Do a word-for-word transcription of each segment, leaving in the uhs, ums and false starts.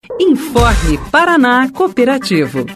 Informe Paraná Cooperativo.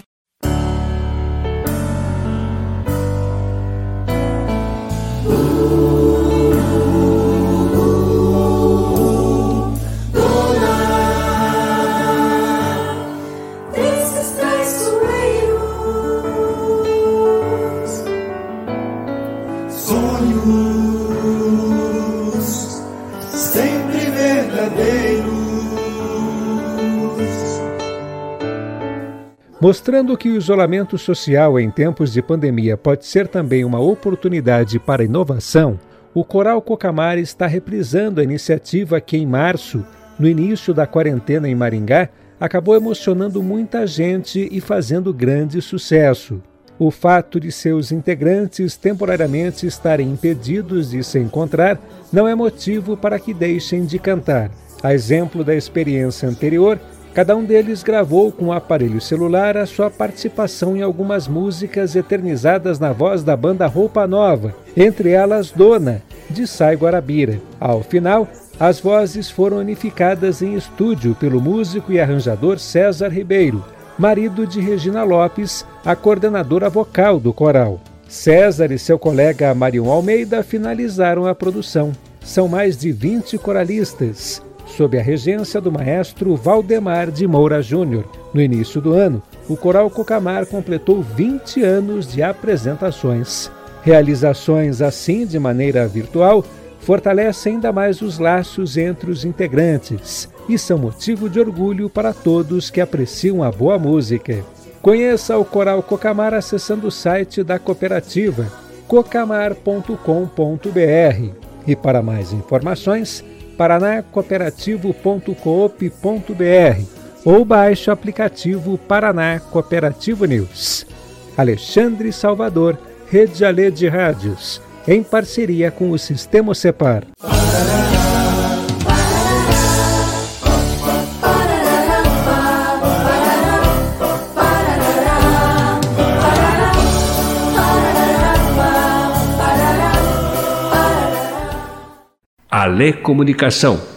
Mostrando que o isolamento social em tempos de pandemia pode ser também uma oportunidade para inovação, o Coral Cocamar está reprisando a iniciativa que, em março, no início da quarentena em Maringá, acabou emocionando muita gente e fazendo grande sucesso. O fato de seus integrantes temporariamente estarem impedidos de se encontrar não é motivo para que deixem de cantar. A exemplo da experiência anterior, cada um deles gravou com o aparelho celular a sua participação em algumas músicas eternizadas na voz da banda Roupa Nova, entre elas Dona, de Sai Guarabira. Ao final, as vozes foram unificadas em estúdio pelo músico e arranjador César Ribeiro, marido de Regina Lopes, a coordenadora vocal do coral. César e seu colega Marion Almeida finalizaram a produção. São mais de vinte coralistas, sob a regência do maestro Valdemar de Moura Júnior. No início do ano, o Coral Cocamar completou vinte anos de apresentações. Realizações assim, de maneira virtual, fortalecem ainda mais os laços entre os integrantes e são motivo de orgulho para todos que apreciam a boa música. Conheça o Coral Cocamar acessando o site da cooperativa, cocamar ponto com ponto b r. E para mais informações, paraná cooperativo ponto coop ponto b r ou baixe o aplicativo Paraná Cooperativo News. Alexandre Salvador, Rede Alê de Rádios, em parceria com o Sistema Cepar. Alê Comunicação.